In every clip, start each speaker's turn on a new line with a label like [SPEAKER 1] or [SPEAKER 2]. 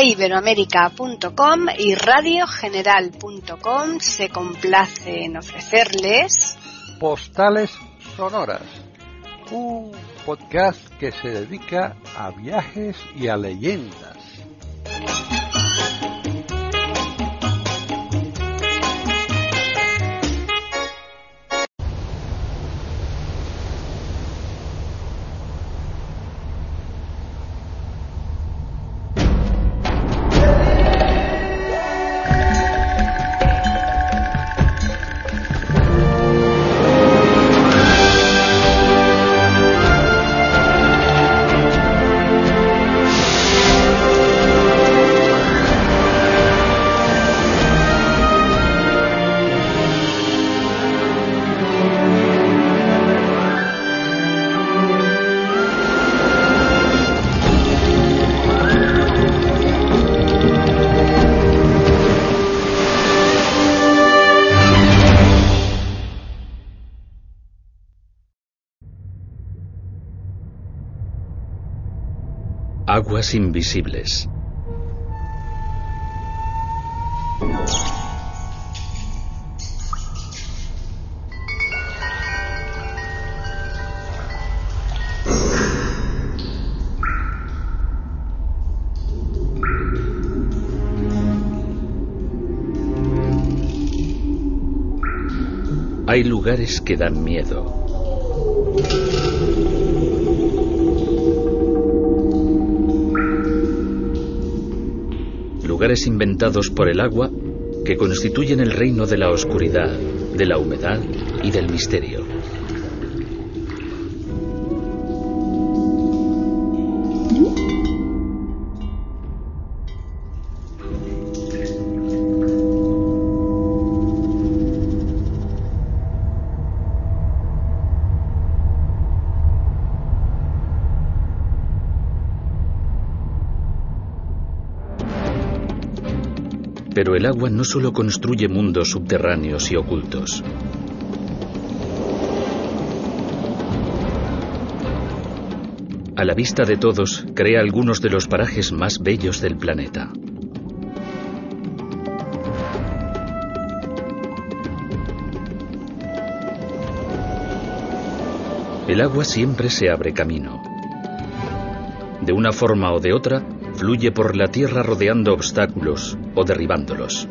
[SPEAKER 1] iberoamerica.com y radiogeneral.com se complace en ofrecerles
[SPEAKER 2] Postales Sonoras, un podcast que se dedica a viajes y a leyendas.
[SPEAKER 3] Aguas invisibles. Hay lugares que dan miedo. Lugares inventados por el agua que constituyen el reino de la oscuridad, de la humedad y del misterio. Pero el agua no solo construye mundos subterráneos y ocultos. A la vista de todos, crea algunos de los parajes más bellos del planeta. El agua siempre se abre camino. De una forma o de otra, fluye por la tierra rodeando obstáculos o derribándolos.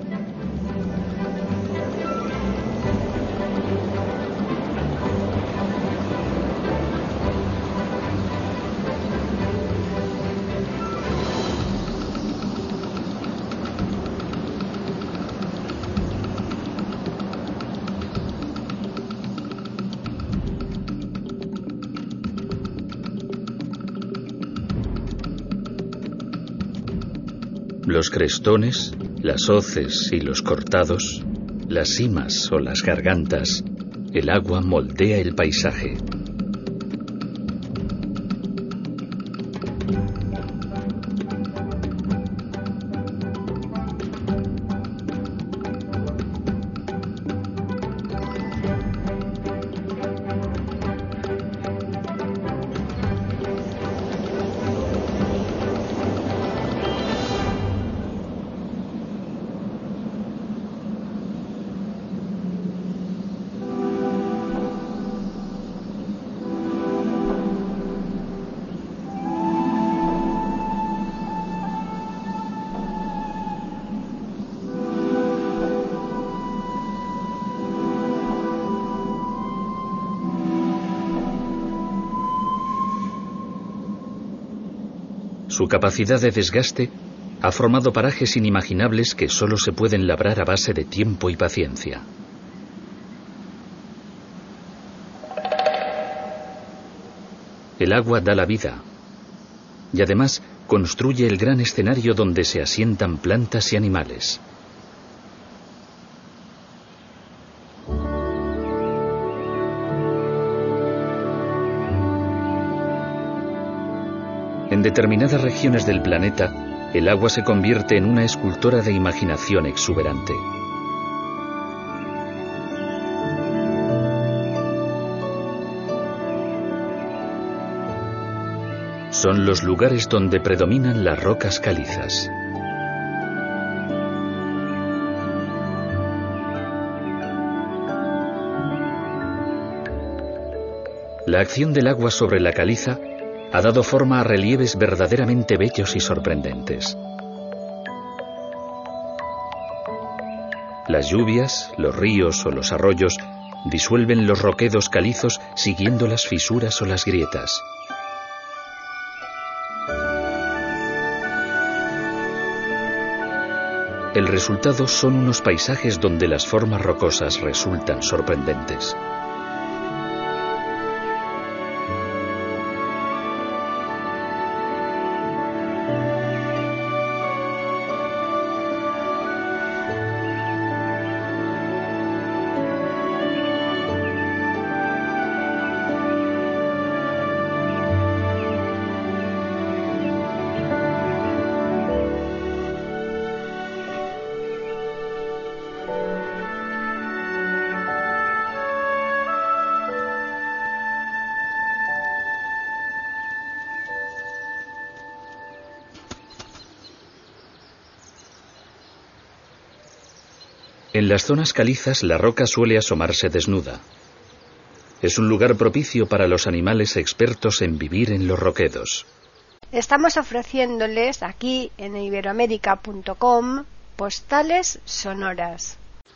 [SPEAKER 3] Los crestones, las hoces y los cortados, las simas o las gargantas, el agua moldea el paisaje. Su capacidad de desgaste ha formado parajes inimaginables que solo se pueden labrar a base de tiempo y paciencia. El agua da la vida y además construye el gran escenario donde se asientan plantas y animales. En determinadas regiones del planeta, el agua se convierte en una escultora de imaginación exuberante. Son los lugares donde predominan las rocas calizas. La acción del agua sobre la caliza ha dado forma a relieves verdaderamente bellos y sorprendentes. Las lluvias, los ríos o los arroyos disuelven los roquedos calizos siguiendo las fisuras o las grietas. El resultado son unos paisajes donde las formas rocosas resultan sorprendentes. En las zonas calizas la roca suele asomarse desnuda. Es un lugar propicio para los animales expertos en vivir en los roquedos.
[SPEAKER 1] Estamos ofreciéndoles aquí en iberoamerica.com postales sonoras.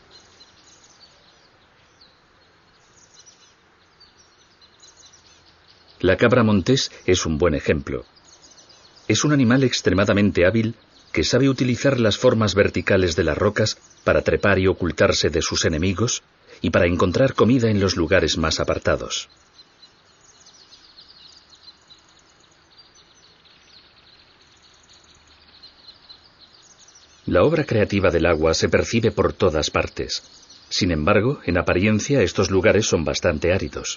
[SPEAKER 3] La cabra montés es un buen ejemplo. Es un animal extremadamente hábil que sabe utilizar las formas verticales de las rocas para trepar y ocultarse de sus enemigos y para encontrar comida en los lugares más apartados. La obra creativa del agua se percibe por todas partes. Sin embargo, en apariencia estos lugares son bastante áridos.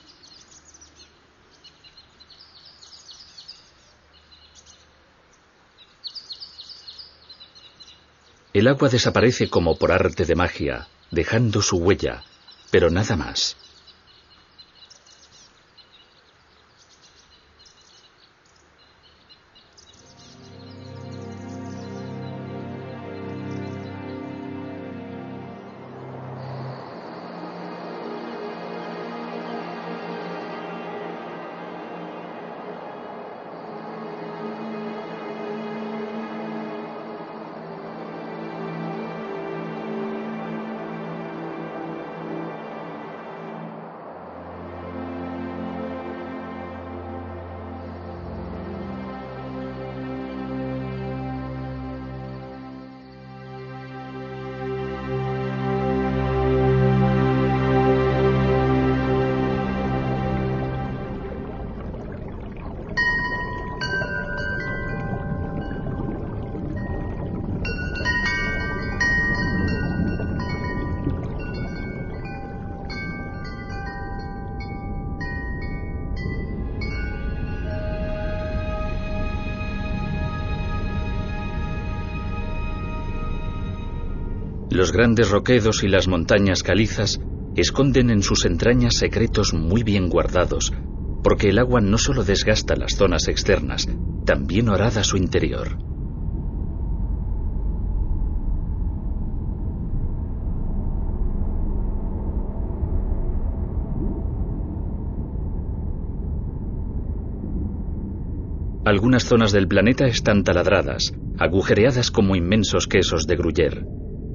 [SPEAKER 3] El agua desaparece como por arte de magia, dejando su huella, pero nada más. Los grandes roquedos y las montañas calizas esconden en sus entrañas secretos muy bien guardados, porque el agua no solo desgasta las zonas externas, también horada su interior. Algunas zonas del planeta están taladradas, agujereadas como inmensos quesos de Gruyère.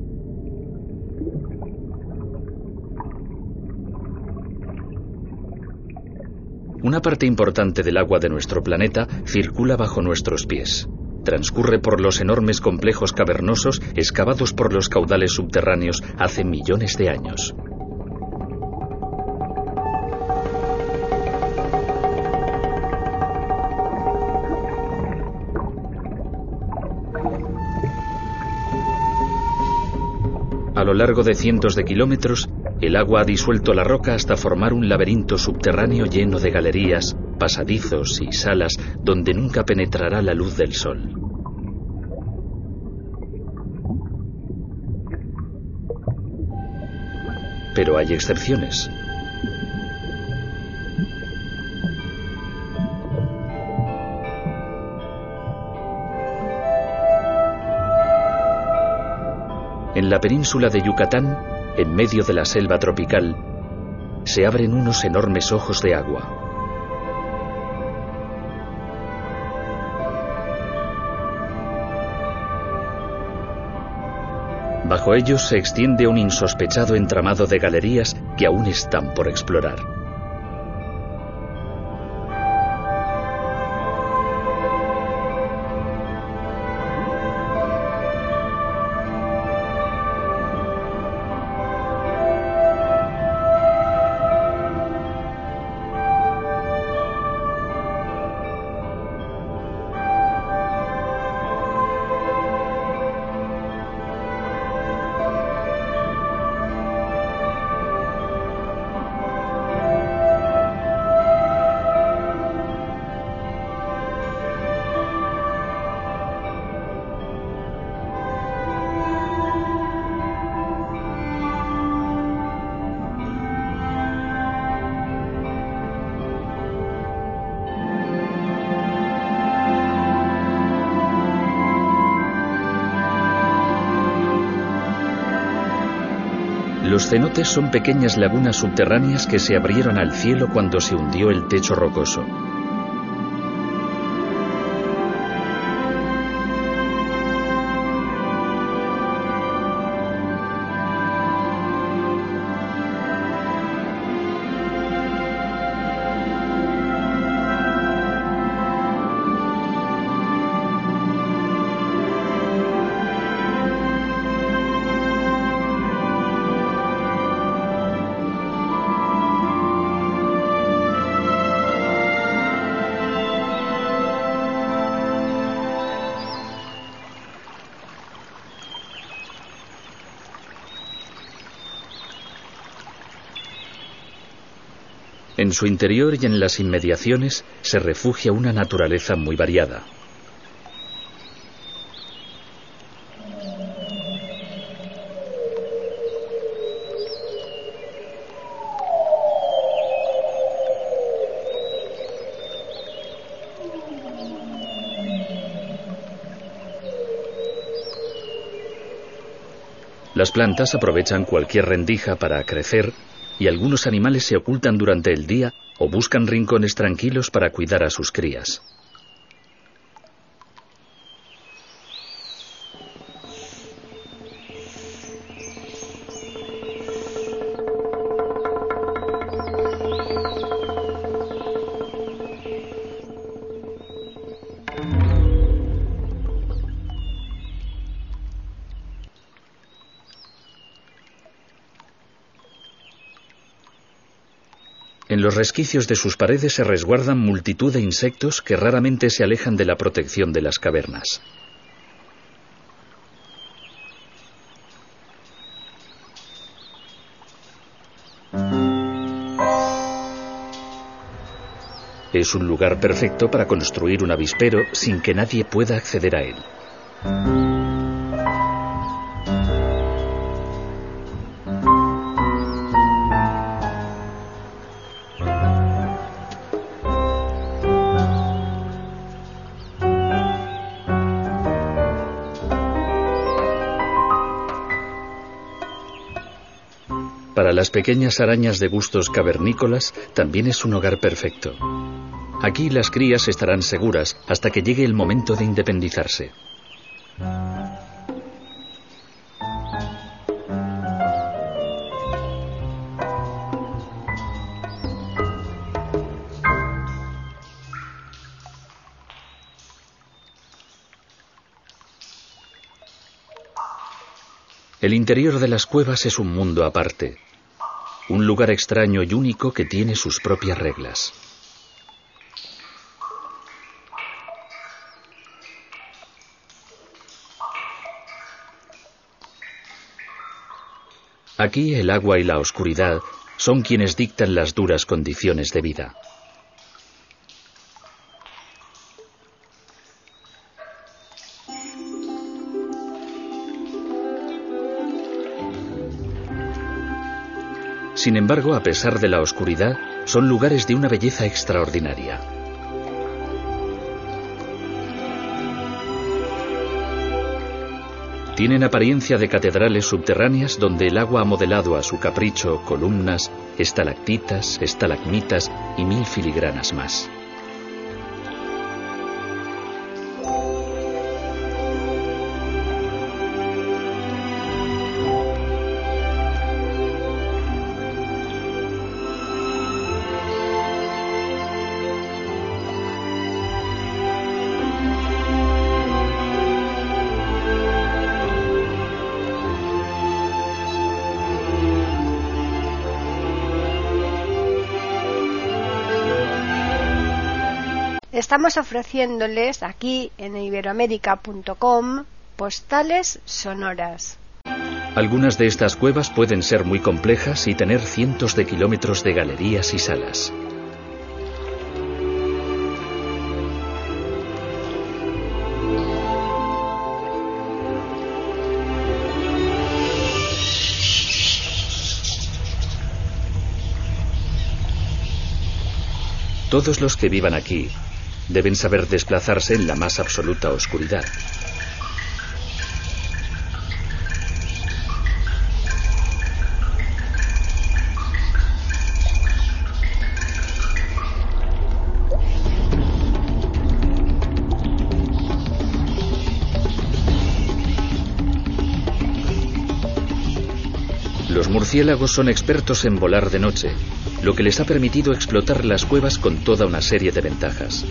[SPEAKER 3] Una parte importante del agua de nuestro planeta circula bajo nuestros pies. Transcurre por los enormes complejos cavernosos excavados por los caudales subterráneos hace millones de años. A lo largo de cientos de kilómetros, el agua ha disuelto la roca hasta formar un laberinto subterráneo lleno de galerías, pasadizos y salas donde nunca penetrará la luz del sol. Pero hay excepciones. En la península de Yucatán, en medio de la selva tropical, se abren unos enormes ojos de agua. Bajo ellos se extiende un insospechado entramado de galerías que aún están por explorar. Los cenotes son pequeñas lagunas subterráneas que se abrieron al cielo cuando se hundió el techo rocoso. En su interior y en las inmediaciones se refugia una naturaleza muy variada. Las plantas aprovechan cualquier rendija para crecer y algunos animales se ocultan durante el día o buscan rincones tranquilos para cuidar a sus crías. En los resquicios de sus paredes se resguardan multitud de insectos que raramente se alejan de la protección de las cavernas. Es un lugar perfecto para construir un avispero sin que nadie pueda acceder a él. Para las pequeñas arañas de gustos cavernícolas también es un hogar perfecto. Aquí las crías estarán seguras hasta que llegue el momento de independizarse. El interior de las cuevas es un mundo aparte, un lugar extraño y único que tiene sus propias reglas. Aquí el agua y la oscuridad son quienes dictan las duras condiciones de vida. Sin embargo, a pesar de la oscuridad, son lugares de una belleza extraordinaria. Tienen apariencia de catedrales subterráneas donde el agua ha modelado a su capricho columnas, estalactitas, estalagmitas y 1000 filigranas más.
[SPEAKER 1] Estamos ofreciéndoles aquí en iberoamerica.com postales sonoras.
[SPEAKER 3] Algunas de estas cuevas pueden ser muy complejas y tener cientos de kilómetros de galerías y salas. Todos los que vivan aquí deben saber desplazarse en la más absoluta oscuridad. Los murciélagos son expertos en volar de noche, lo que les ha permitido explotar las cuevas con toda una serie de ventajas.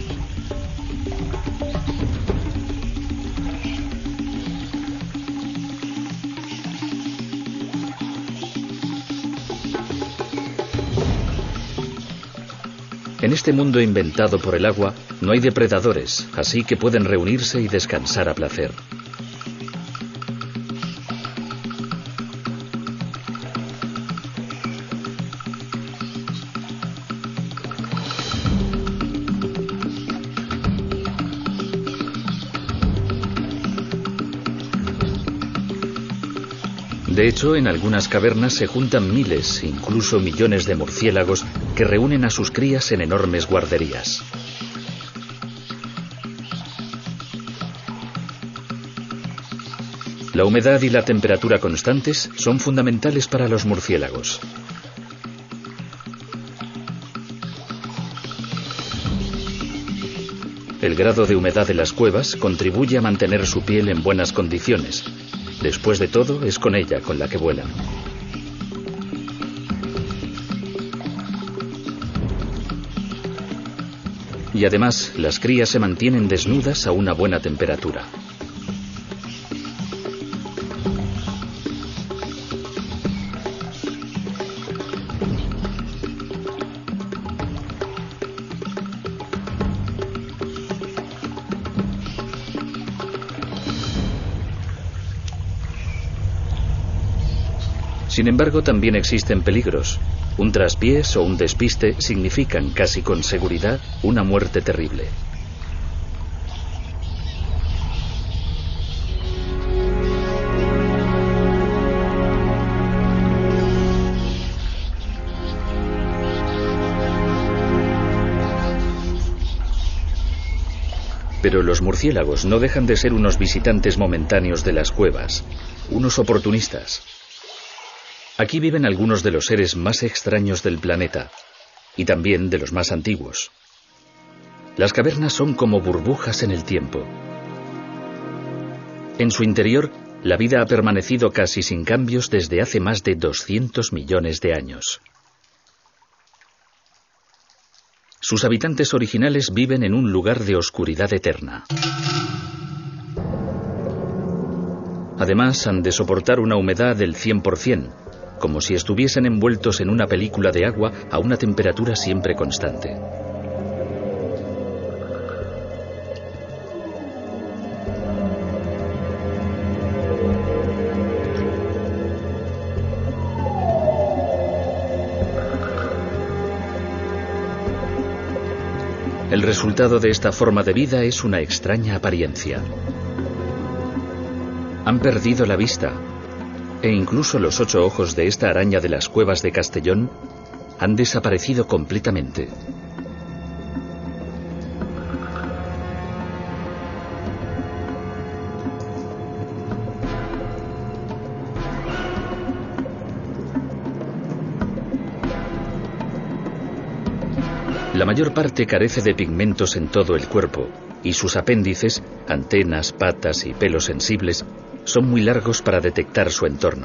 [SPEAKER 3] En este mundo inventado por el agua no hay depredadores, así que pueden reunirse y descansar a placer. De hecho, en algunas cavernas se juntan miles, incluso millones de murciélagos que reúnen a sus crías en enormes guarderías. La humedad y la temperatura constantes son fundamentales para los murciélagos. El grado de humedad de las cuevas contribuye a mantener su piel en buenas condiciones. Después de todo, es con ella con la que vuelan. Y además, las crías se mantienen desnudas a una buena temperatura. Sin embargo, también existen peligros. Un traspiés o un despiste significan casi con seguridad una muerte terrible. Pero los murciélagos no dejan de ser unos visitantes momentáneos de las cuevas, unos oportunistas. Aquí viven algunos de los seres más extraños del planeta, y también de los más antiguos. Las cavernas son como burbujas en el tiempo. En su interior, la vida ha permanecido casi sin cambios desde hace más de 200 millones de años. Sus habitantes originales viven en un lugar de oscuridad eterna. Además, han de soportar una humedad del 100%, como si estuviesen envueltos en una película de agua a una temperatura siempre constante. El resultado de esta forma de vida es una extraña apariencia. Han perdido la vista, e incluso los 8 ojos de esta araña de las cuevas de Castellón han desaparecido completamente. La mayor parte carece de pigmentos en todo el cuerpo, y sus apéndices, antenas, patas y pelos sensibles, son muy largos para detectar su entorno.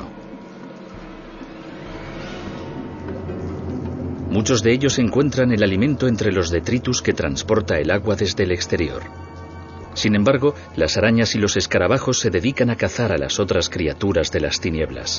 [SPEAKER 3] Muchos de ellos encuentran el alimento entre los detritus que transporta el agua desde el exterior. Sin embargo, las arañas y los escarabajos se dedican a cazar a las otras criaturas de las tinieblas.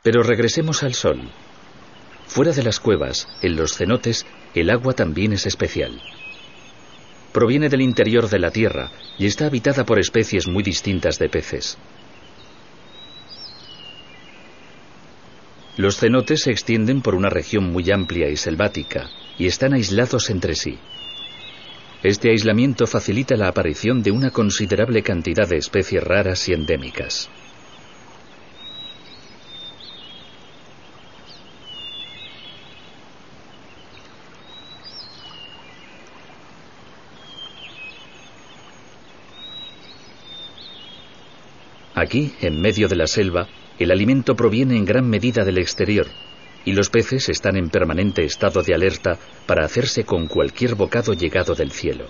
[SPEAKER 3] Pero regresemos al Sol. Fuera de las cuevas, en los cenotes, el agua también es especial. Proviene del interior de la Tierra y está habitada por especies muy distintas de peces. Los cenotes se extienden por una región muy amplia y selvática y están aislados entre sí. Este aislamiento facilita la aparición de una considerable cantidad de especies raras y endémicas. Aquí, en medio de la selva, el alimento proviene en gran medida del exterior, y los peces están en permanente estado de alerta para hacerse con cualquier bocado llegado del cielo.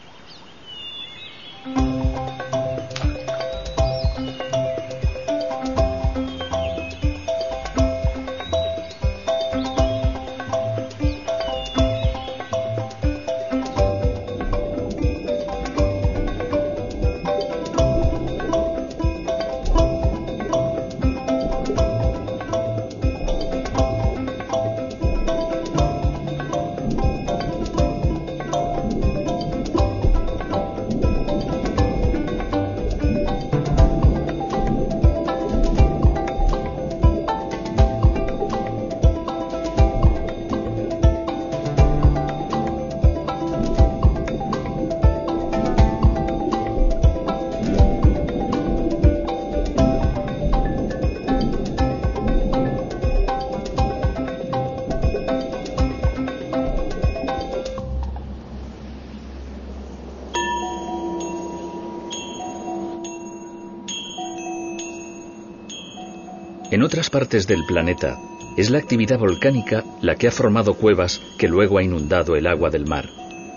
[SPEAKER 3] En otras partes del planeta, es la actividad volcánica la que ha formado cuevas que luego ha inundado el agua del mar.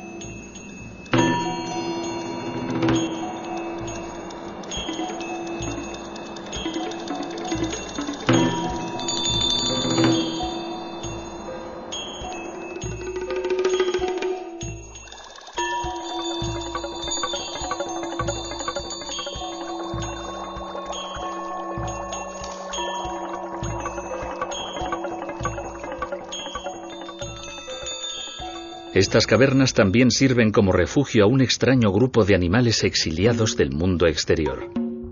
[SPEAKER 3] Estas cavernas también sirven como refugio a un extraño grupo de animales exiliados del mundo exterior.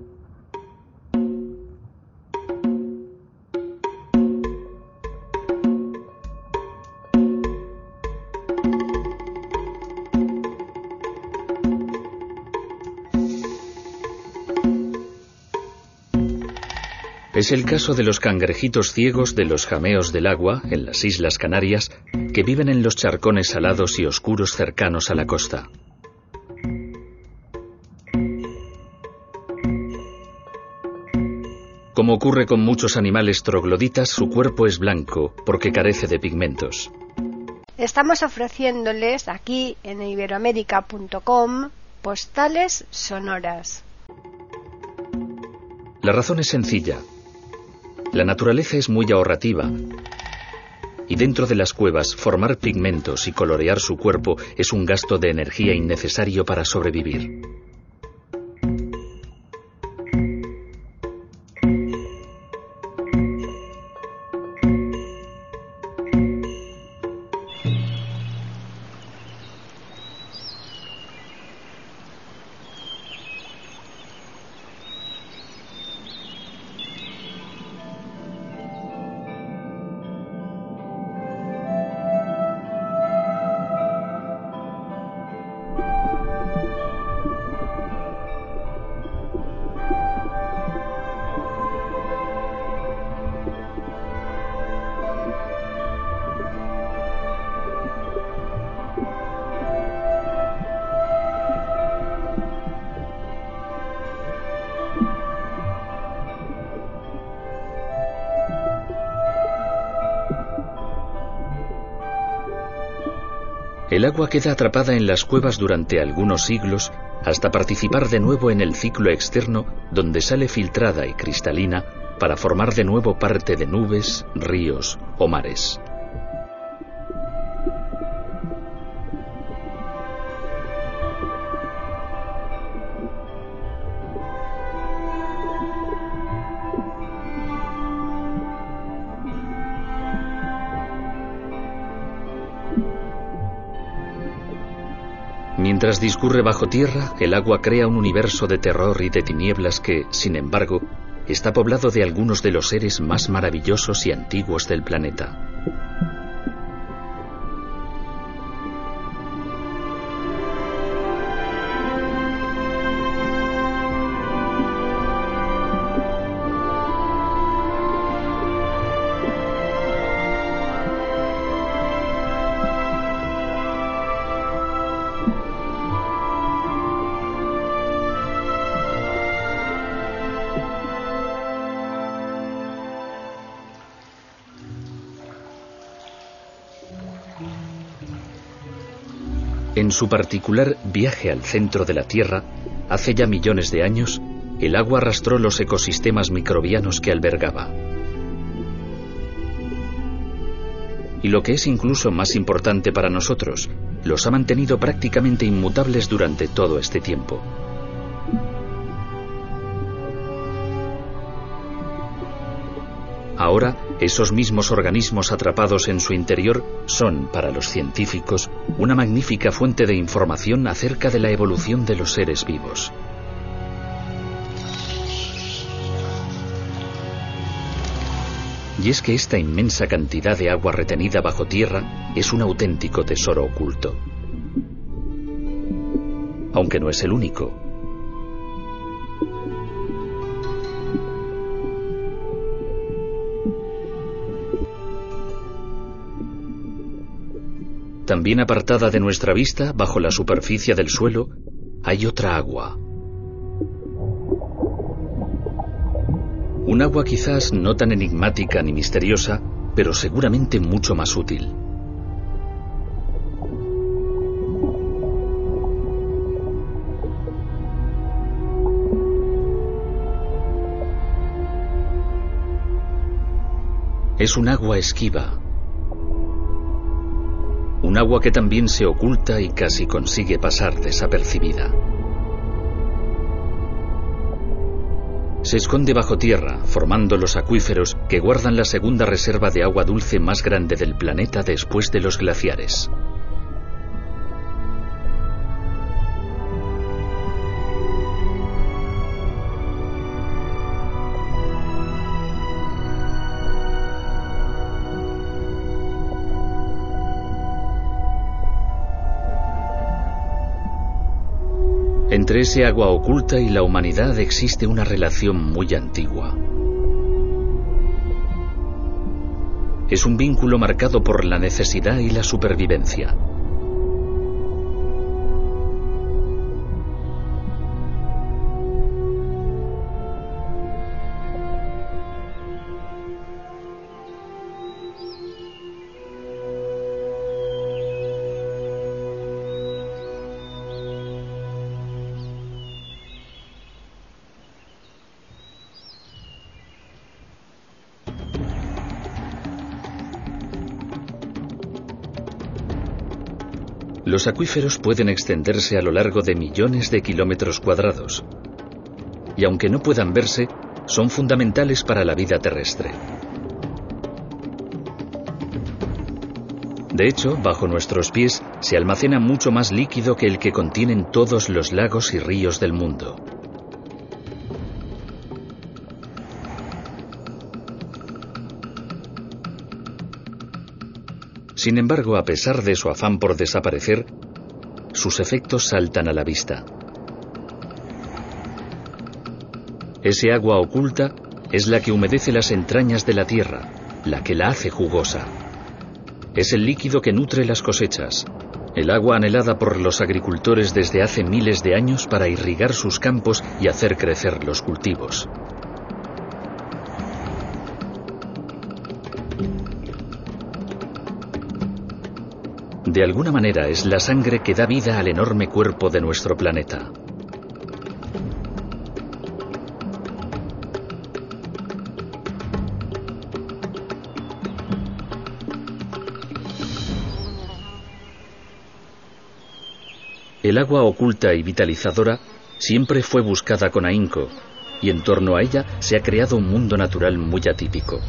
[SPEAKER 3] Es el caso de los cangrejitos ciegos de los jameos del agua, en las Islas Canarias, que viven en los charcones salados y oscuros cercanos a la costa. Como ocurre con muchos animales trogloditas, su cuerpo es blanco porque carece de pigmentos.
[SPEAKER 1] Estamos ofreciéndoles aquí en iberoamerica.com postales sonoras.
[SPEAKER 3] La razón es sencilla. La naturaleza es muy ahorrativa y dentro de las cuevas formar pigmentos y colorear su cuerpo es un gasto de energía innecesario para sobrevivir. El agua queda atrapada en las cuevas durante algunos siglos hasta participar de nuevo en el ciclo externo, donde sale filtrada y cristalina para formar de nuevo parte de nubes, ríos o mares. Mientras discurre bajo tierra, el agua crea un universo de terror y de tinieblas que, sin embargo, está poblado de algunos de los seres más maravillosos y antiguos del planeta. En su particular viaje al centro de la Tierra, hace ya millones de años, el agua arrastró los ecosistemas microbianos que albergaba. Y lo que es incluso más importante para nosotros, los ha mantenido prácticamente inmutables durante todo este tiempo. Ahora, esos mismos organismos atrapados en su interior son, para los científicos, una magnífica fuente de información acerca de la evolución de los seres vivos. Y es que esta inmensa cantidad de agua retenida bajo tierra es un auténtico tesoro oculto. Aunque no es el único. También apartada de nuestra vista, bajo la superficie del suelo, hay otra agua. Un agua quizás no tan enigmática ni misteriosa, pero seguramente mucho más útil. Es un agua esquiva. Un agua que también se oculta y casi consigue pasar desapercibida. Se esconde bajo tierra, formando los acuíferos que guardan la segunda reserva de agua dulce más grande del planeta después de los glaciares. Entre ese agua oculta y la humanidad existe una relación muy antigua. Es un vínculo marcado por la necesidad y la supervivencia. Los acuíferos pueden extenderse a lo largo de millones de kilómetros cuadrados, y aunque no puedan verse, son fundamentales para la vida terrestre. De hecho, bajo nuestros pies se almacena mucho más líquido que el que contienen todos los lagos y ríos del mundo. Sin embargo, a pesar de su afán por desaparecer, sus efectos saltan a la vista. Ese agua oculta es la que humedece las entrañas de la tierra, la que la hace jugosa. Es el líquido que nutre las cosechas, el agua anhelada por los agricultores desde hace miles de años para irrigar sus campos y hacer crecer los cultivos. De alguna manera es la sangre que da vida al enorme cuerpo de nuestro planeta. El agua oculta y vitalizadora siempre fue buscada con ahínco, y en torno a ella se ha creado un mundo natural muy atípico.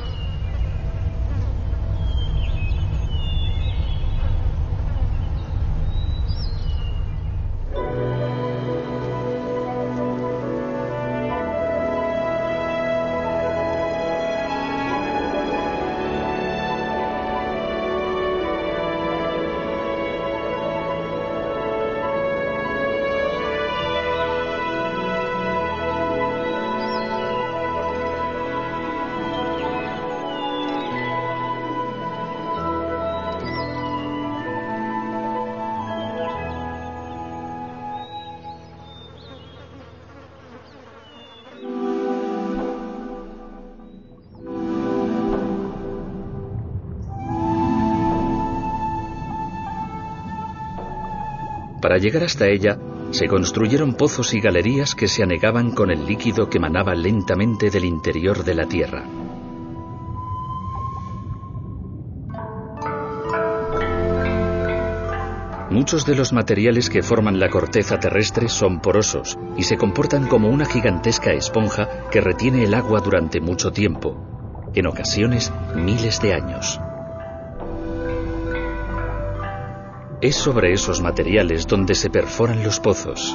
[SPEAKER 3] Para llegar hasta ella, se construyeron pozos y galerías que se anegaban con el líquido que manaba lentamente del interior de la Tierra. Muchos de los materiales que forman la corteza terrestre son porosos y se comportan como una gigantesca esponja que retiene el agua durante mucho tiempo, en ocasiones miles de años. Es sobre esos materiales donde se perforan los pozos.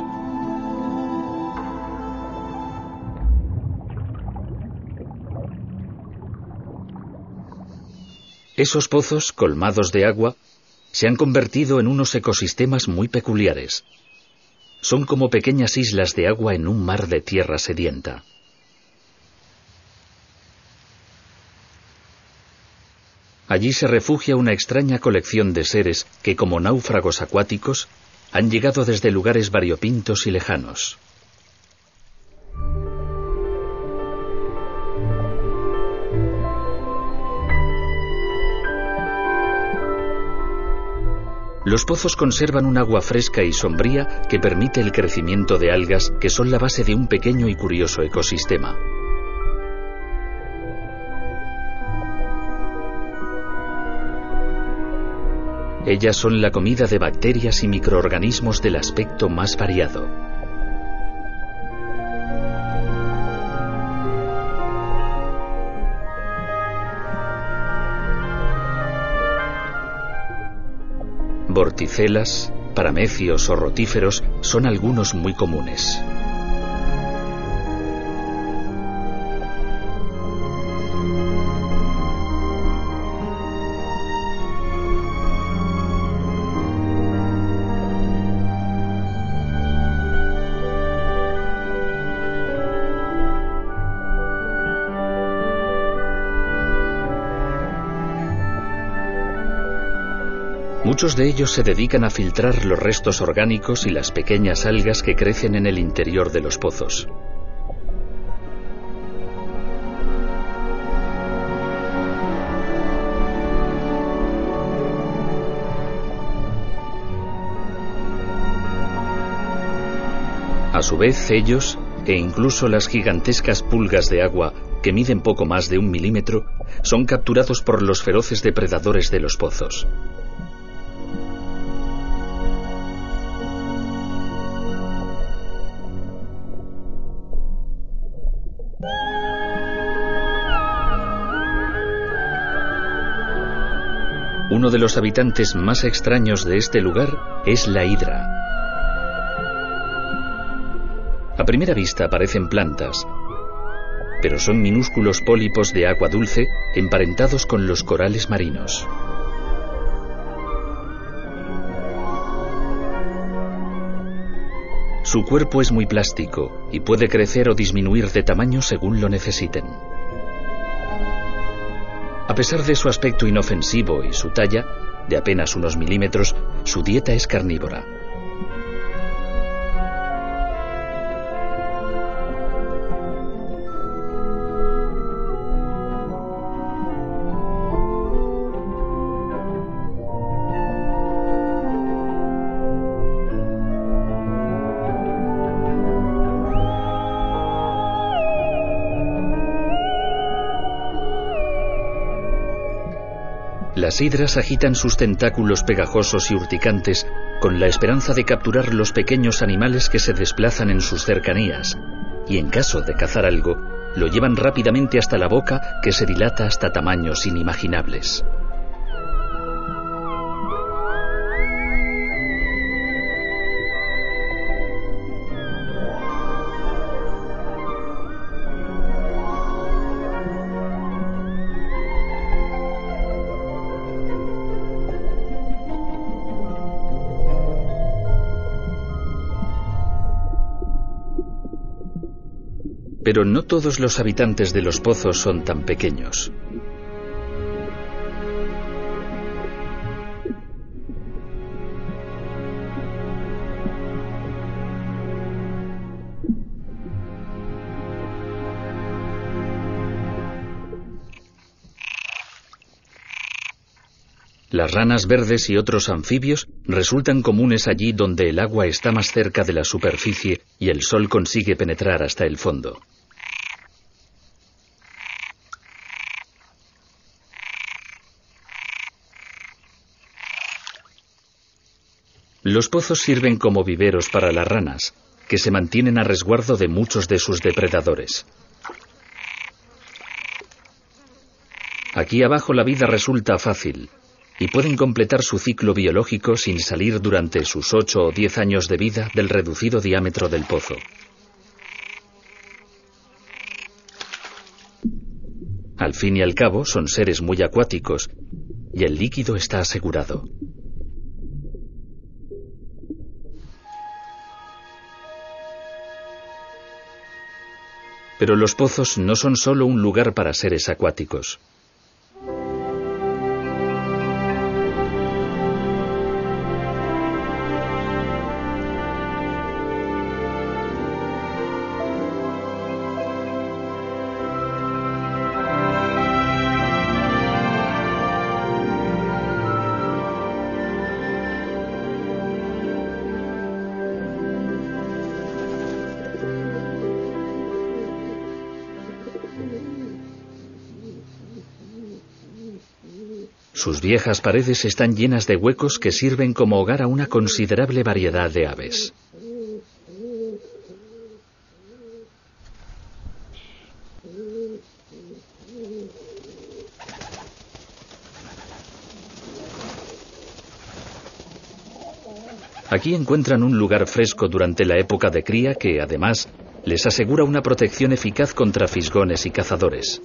[SPEAKER 3] Esos pozos, colmados de agua, se han convertido en unos ecosistemas muy peculiares. Son como pequeñas islas de agua en un mar de tierra sedienta. Allí se refugia una extraña colección de seres que, como náufragos acuáticos, han llegado desde lugares variopintos y lejanos. Los pozos conservan un agua fresca y sombría que permite el crecimiento de algas que son la base de un pequeño y curioso ecosistema. Ellas son la comida de bacterias y microorganismos del aspecto más variado. Vorticelas, paramecios o rotíferos son algunos muy comunes. Muchos de ellos se dedican a filtrar los restos orgánicos y las pequeñas algas que crecen en el interior de los pozos. A su vez, ellos, e incluso las gigantescas pulgas de agua, que miden poco más de 1 milímetro, son capturados por los feroces depredadores de los pozos. Uno de los habitantes más extraños de este lugar es la hidra. A primera vista parecen plantas, pero son minúsculos pólipos de agua dulce emparentados con los corales marinos. Su cuerpo es muy plástico y puede crecer o disminuir de tamaño según lo necesiten. A pesar de su aspecto inofensivo y su talla, de apenas unos milímetros, su dieta es carnívora. Las hidras agitan sus tentáculos pegajosos y urticantes con la esperanza de capturar los pequeños animales que se desplazan en sus cercanías, y en caso de cazar algo, lo llevan rápidamente hasta la boca, que se dilata hasta tamaños inimaginables. Pero no todos los habitantes de los pozos son tan pequeños. Las ranas verdes y otros anfibios resultan comunes allí donde el agua está más cerca de la superficie y el sol consigue penetrar hasta el fondo. Los pozos sirven como viveros para las ranas, que se mantienen a resguardo de muchos de sus depredadores. Aquí abajo la vida resulta fácil, y pueden completar su ciclo biológico sin salir durante sus 8 o 10 años de vida del reducido diámetro del pozo. Al fin y al cabo, son seres muy acuáticos, y el líquido está asegurado. Pero los pozos no son solo un lugar para seres acuáticos. Sus viejas paredes están llenas de huecos que sirven como hogar a una considerable variedad de aves. Aquí encuentran un lugar fresco durante la época de cría que, además, les asegura una protección eficaz contra fisgones y cazadores.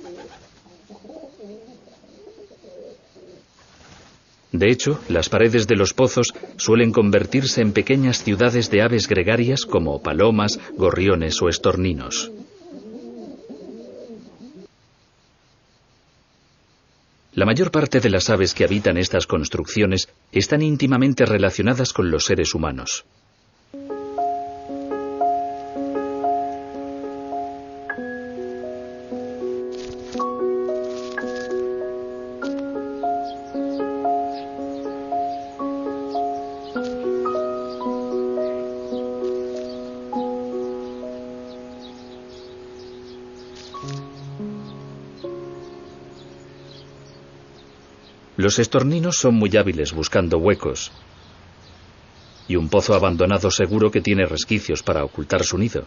[SPEAKER 3] De hecho, las paredes de los pozos suelen convertirse en pequeñas ciudades de aves gregarias como palomas, gorriones o estorninos. La mayor parte de las aves que habitan estas construcciones están íntimamente relacionadas con los seres humanos. Los estorninos son muy hábiles buscando huecos, y un pozo abandonado seguro que tiene resquicios para ocultar su nido.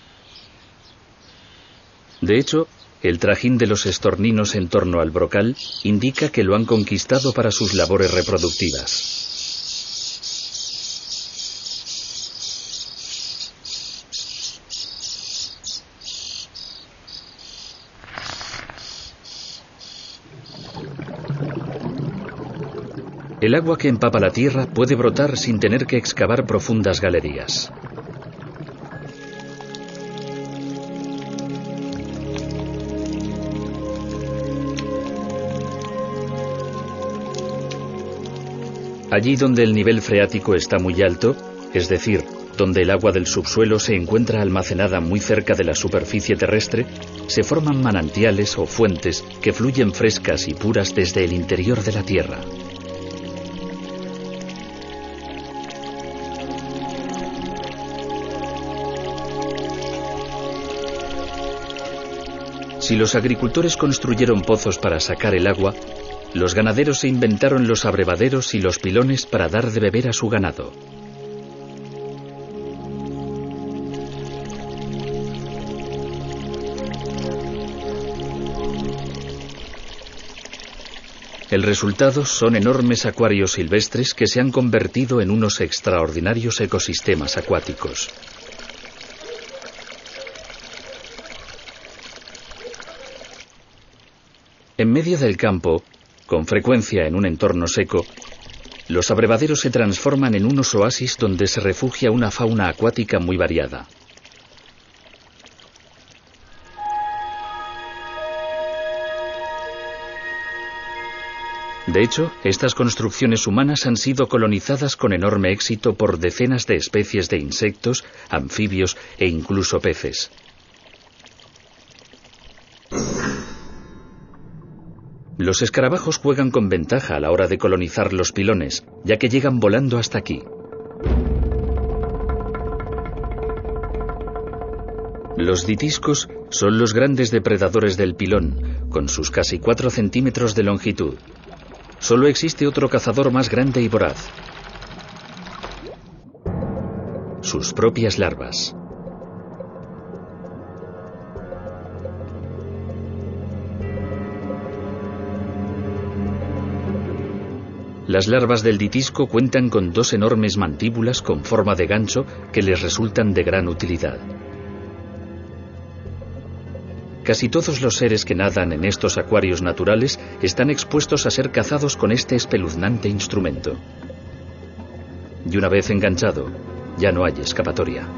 [SPEAKER 3] De hecho, el trajín de los estorninos en torno al brocal indica que lo han conquistado para sus labores reproductivas. El agua que empapa la tierra puede brotar sin tener que excavar profundas galerías. Allí donde el nivel freático está muy alto, es decir, donde el agua del subsuelo se encuentra almacenada muy cerca de la superficie terrestre, se forman manantiales o fuentes que fluyen frescas y puras desde el interior de la tierra. Si los agricultores construyeron pozos para sacar el agua, los ganaderos se inventaron los abrevaderos y los pilones para dar de beber a su ganado. El resultado son enormes acuarios silvestres que se han convertido en unos extraordinarios ecosistemas acuáticos. En medio del campo, con frecuencia en un entorno seco, los abrevaderos se transforman en unos oasis donde se refugia una fauna acuática muy variada. De hecho, estas construcciones humanas han sido colonizadas con enorme éxito por decenas de especies de insectos, anfibios e incluso peces. Los escarabajos juegan con ventaja a la hora de colonizar los pilones, ya que llegan volando hasta aquí. Los ditiscos son los grandes depredadores del pilón, con sus casi 4 centímetros de longitud. Solo existe otro cazador más grande y voraz: sus propias larvas. Las larvas del ditisco cuentan con 2 enormes mandíbulas con forma de gancho que les resultan de gran utilidad. Casi todos los seres que nadan en estos acuarios naturales están expuestos a ser cazados con este espeluznante instrumento. Y una vez enganchado, ya no hay escapatoria.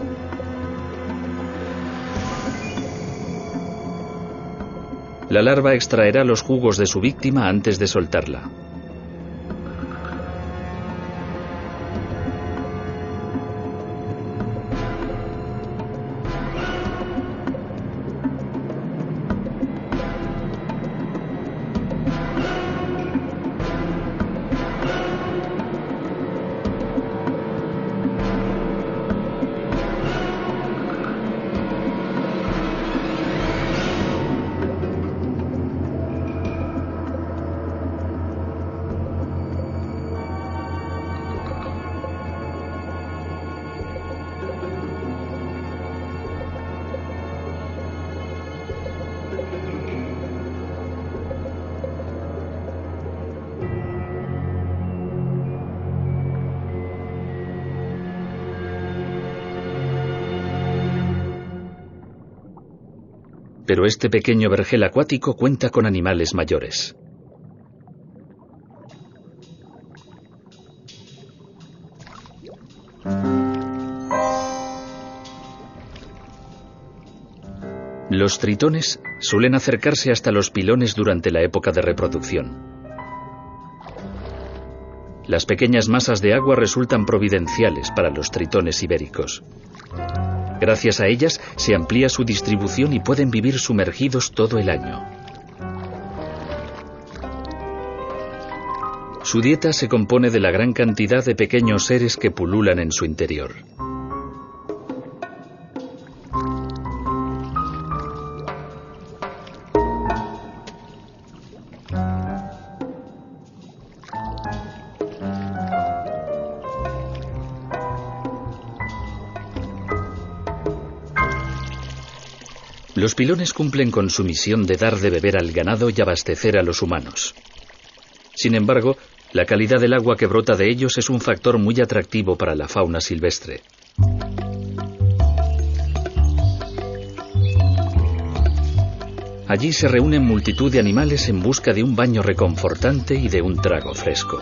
[SPEAKER 3] La larva extraerá los jugos de su víctima antes de soltarla. Pero este pequeño vergel acuático cuenta con animales mayores. Los tritones suelen acercarse hasta los pilones durante la época de reproducción. Las pequeñas masas de agua resultan providenciales para los tritones ibéricos. Gracias a ellas se amplía su distribución y pueden vivir sumergidos todo el año. Su dieta se compone de la gran cantidad de pequeños seres que pululan en su interior. Los pilones cumplen con su misión de dar de beber al ganado y abastecer a los humanos. Sin embargo, la calidad del agua que brota de ellos es un factor muy atractivo para la fauna silvestre. Allí se reúnen multitud de animales en busca de un baño reconfortante y de un trago fresco.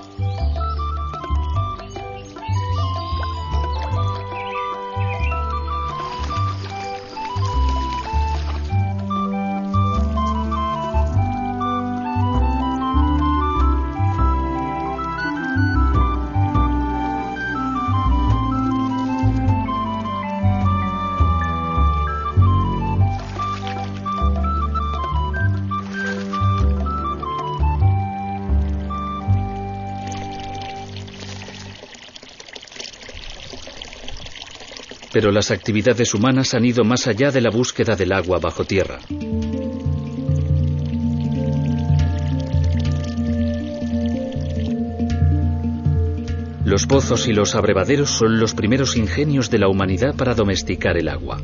[SPEAKER 3] Pero las actividades humanas han ido más allá de la búsqueda del agua bajo tierra. Los pozos y los abrevaderos son los primeros ingenios de la humanidad para domesticar el agua.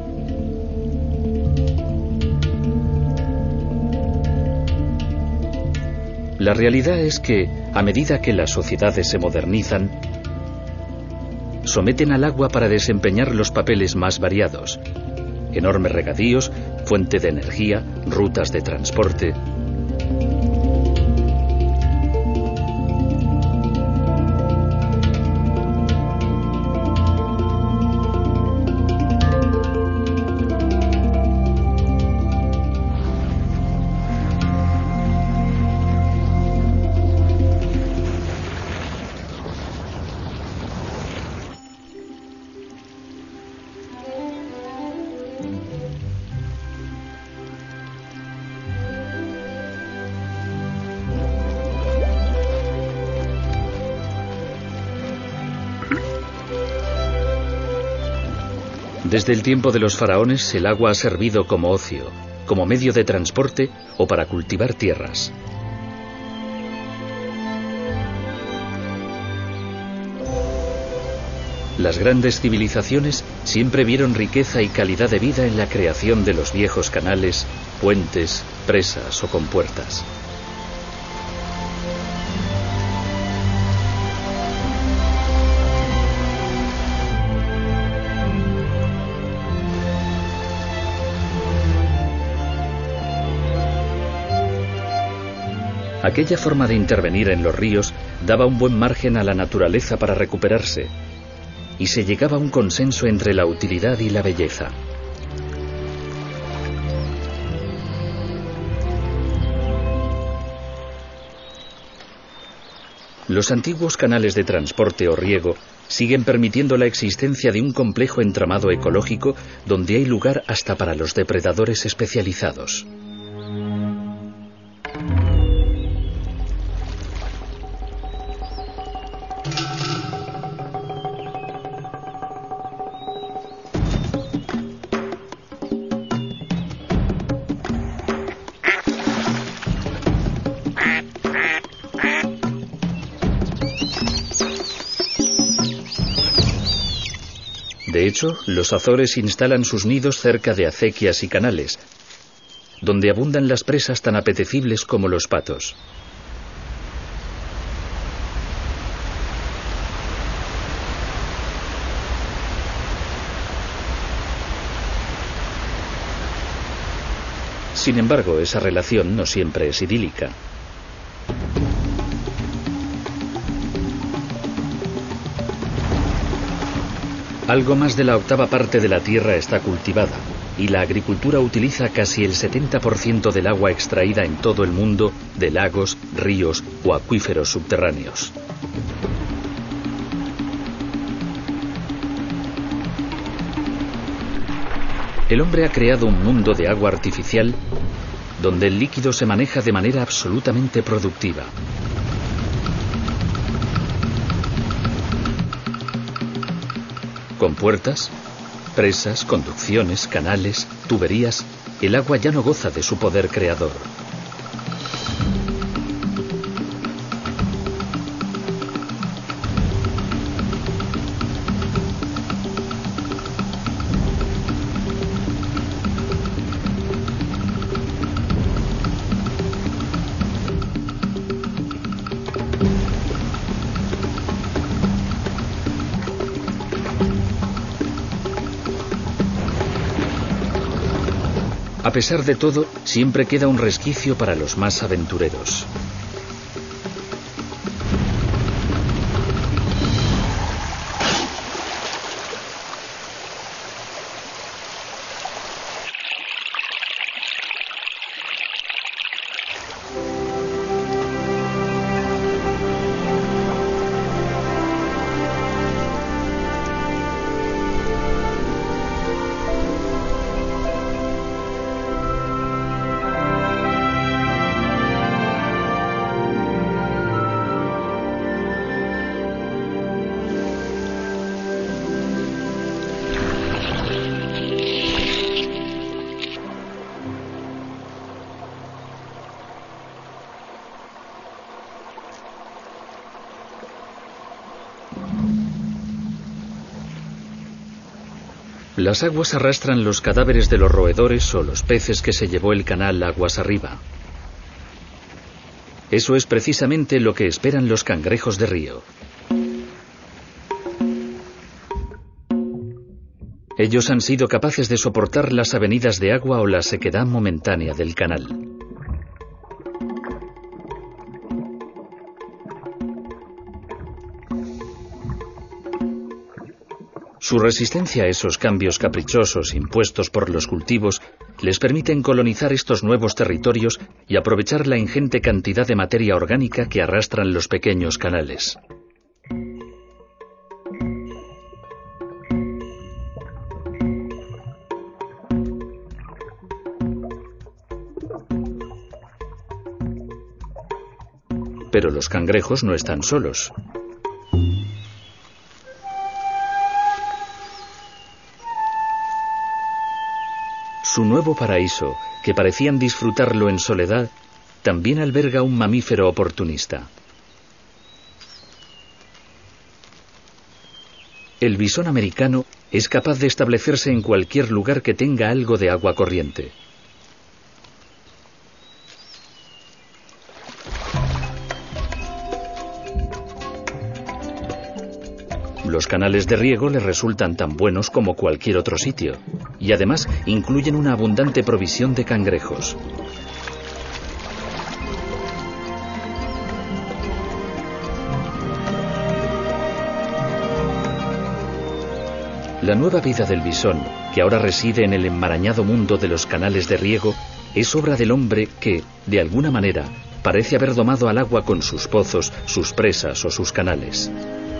[SPEAKER 3] La realidad es que, a medida que las sociedades se modernizan, someten al agua para desempeñar los papeles más variados: enormes regadíos, fuente de energía, rutas de transporte. Desde el tiempo de los faraones, el agua ha servido como ocio, como medio de transporte o para cultivar tierras. Las grandes civilizaciones siempre vieron riqueza y calidad de vida en la creación de los viejos canales, puentes, presas o compuertas. Aquella forma de intervenir en los ríos daba un buen margen a la naturaleza para recuperarse, y se llegaba a un consenso entre la utilidad y la belleza. Los antiguos canales de transporte o riego siguen permitiendo la existencia de un complejo entramado ecológico donde hay lugar hasta para los depredadores especializados. De hecho, los Azores instalan sus nidos cerca de acequias y canales, donde abundan las presas tan apetecibles como los patos. Sin embargo, esa relación no siempre es idílica. Algo más de la octava parte de la tierra está cultivada, y la agricultura utiliza casi el 70% del agua extraída en todo el mundo de lagos, ríos o acuíferos subterráneos. El hombre ha creado un mundo de agua artificial donde el líquido se maneja de manera absolutamente productiva. Con puertas, presas, conducciones, canales, tuberías, el agua ya no goza de su poder creador. A pesar de todo, siempre queda un resquicio para los más aventureros. Las aguas arrastran los cadáveres de los roedores o los peces que se llevó el canal aguas arriba. Eso es precisamente lo que esperan los cangrejos de río. Ellos han sido capaces de soportar las avenidas de agua o la sequedad momentánea del canal. Su resistencia a esos cambios caprichosos impuestos por los cultivos les permiten colonizar estos nuevos territorios y aprovechar la ingente cantidad de materia orgánica que arrastran los pequeños canales. Pero los cangrejos no están solos. Su nuevo paraíso, que parecían disfrutarlo en soledad, también alberga un mamífero oportunista. El bisón americano es capaz de establecerse en cualquier lugar que tenga algo de agua corriente. Los canales de riego le resultan tan buenos como cualquier otro sitio, y además incluyen una abundante provisión de cangrejos. La nueva vida del bisón, que ahora reside en el enmarañado mundo de los canales de riego, es obra del hombre que, de alguna manera, parece haber domado al agua con sus pozos, sus presas o sus canales.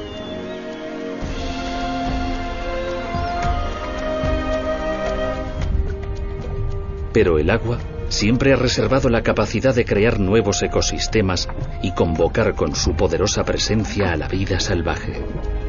[SPEAKER 3] Pero el agua siempre ha reservado la capacidad de crear nuevos ecosistemas y convocar con su poderosa presencia a la vida salvaje.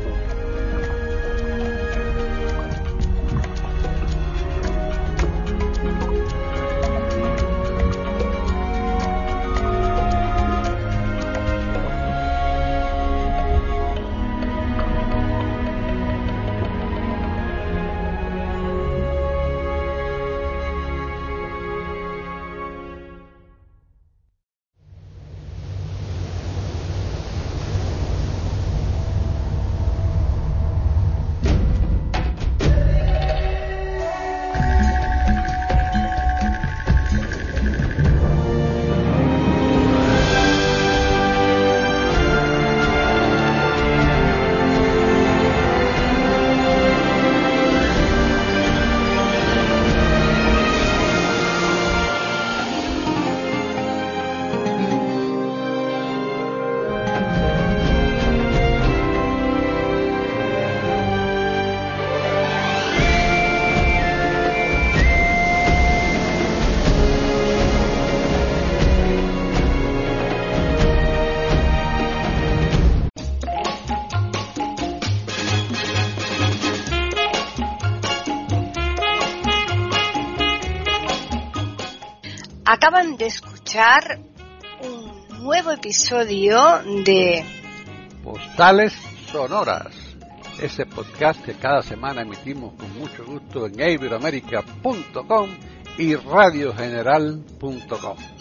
[SPEAKER 1] Acaban de escuchar un nuevo episodio de
[SPEAKER 2] Postales Sonoras, ese podcast que cada semana emitimos con mucho gusto en iberoamerica.com y radiogeneral.com.